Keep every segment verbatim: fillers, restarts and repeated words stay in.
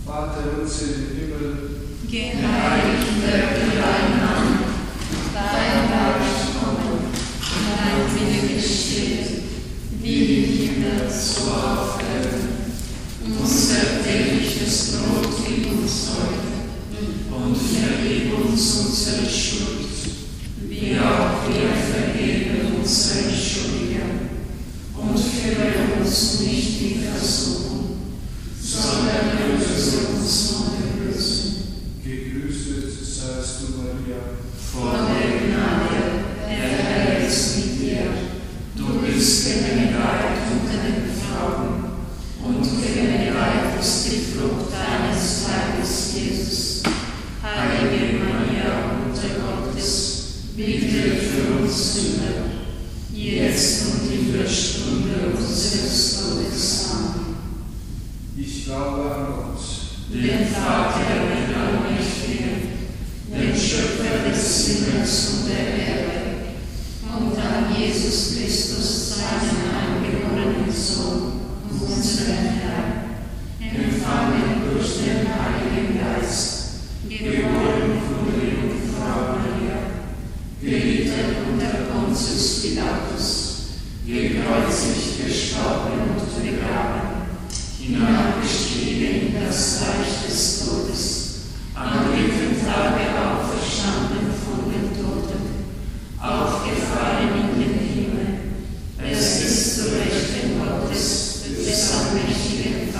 Vater unser im Himmel, geheiligt werde dein Name, dein Reich komme, dein Wille geschehe, wie im Himmel, so auf Erden. Unser tägliches Brot gib uns heute und vergib uns unsere Schuld, wie auch wir vergeben unseren Schuldigern. Und führe uns nicht in Versuchung, sondern erlöse uns von dem Bösen. gegrüßet seist du, Maria, Vor der Gnade, der Herr ist mit dir. Du bist gebenedeit unter den Frauen, und gebenedeit ist die Frucht deines Leibes, Jesus. Heilige Maria, Mutter Gottes, bitte für uns Sünder, jetzt und in der Stunde unseres Todes. Amen. ich glaube an Gott, Den Vater, den Allmächtigen, den Schöpfer des Himmels und der Erde, und an Jesus Christus, seinen eingeborenen Sohn, unseren Herrn, empfangen durch den Heiligen Geist, geboren von der Jungfrau Maria, gelitten unter Pontius Pilatus, gekreuzigt, gestorben und begraben, hinabgestiegen in das Reich des Todes, am dritten Tage auferstanden von den Toten, aufgefahren in den Himmel, es ist zu Rechten Gottes, des allmächtigen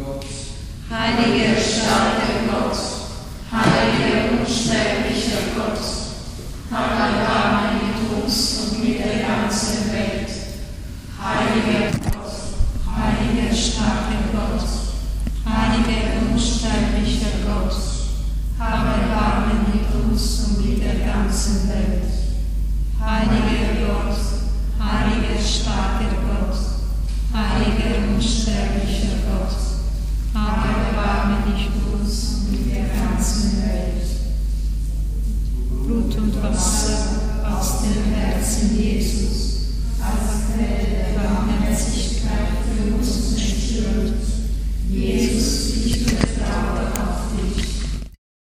Gott, heiliger, starker Gott, heiliger, unsterblicher Gott, hab Erbarmen mit uns und mit der ganzen Welt. Heiliger Gott, heiliger, starker Gott, heiliger, unsterblicher Gott, hab Erbarmen mit uns und mit der ganzen Welt. Heiliger Gott, heiliger, starker Gott, heiliger, unsterblicher Gott,